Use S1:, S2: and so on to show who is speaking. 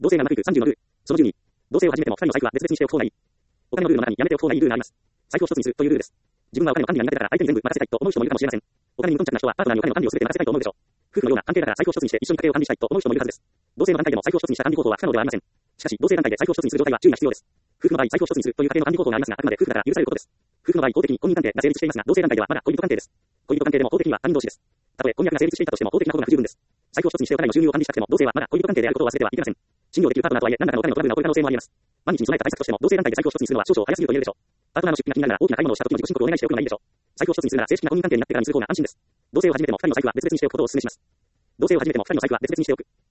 S1: 同性が長く30のルー。その12。同性を始めても二人の財布は別々にしておく方がいい。お金のルーの中にやめておく方がいいルーがあります。財布を一つにするというルールです。自分はお金の管理が苦手だから相手に全部任せたいと思う人もいるかもしれません。お金に無頓着な人はパートナーにお金の管理を全て任せたいと思うでしょう。夫婦のような関係だから財布を一つにして一緒に家計を管理したいと思う人もいるはずです。同性の団体でも財布を一つにした管理方法は不可能ではありません。しかし、同性団体で財布を一つにする状態は注意が必要です。夫婦の場合、財布を一つにするという家庭の管理方法がありますが、あくまで夫婦だから許されることです。夫婦の場合、法的に婚姻関係が成立していますが、同性団体ではまだ恋人関係です。恋人関係でも法的には他人同士です。たとえ婚約が成立していたとしても法的なことが不十分です。財布を一つにしてお互いの収入を管理したくても、同性はまだ恋人関係であることを忘れてはいけません。信用できるパートナーとはいえ、何らかのお金のトラブルが起こる可能性もあります。万一に備えた対策としても、同性団体で財布を一つにするのは少々早すぎると言えるでしょう。パートナーの出費が気になるなら、大きな買い物をした時の自己申告をお願いしておくのがいいでしょう。財布を一つにするなら、正式な婚姻関係になってからにする方が安心です。同性を始めても二人の財布は別々にしておくことをお勧めします。同性を始めても二人の財布は別々にしておく。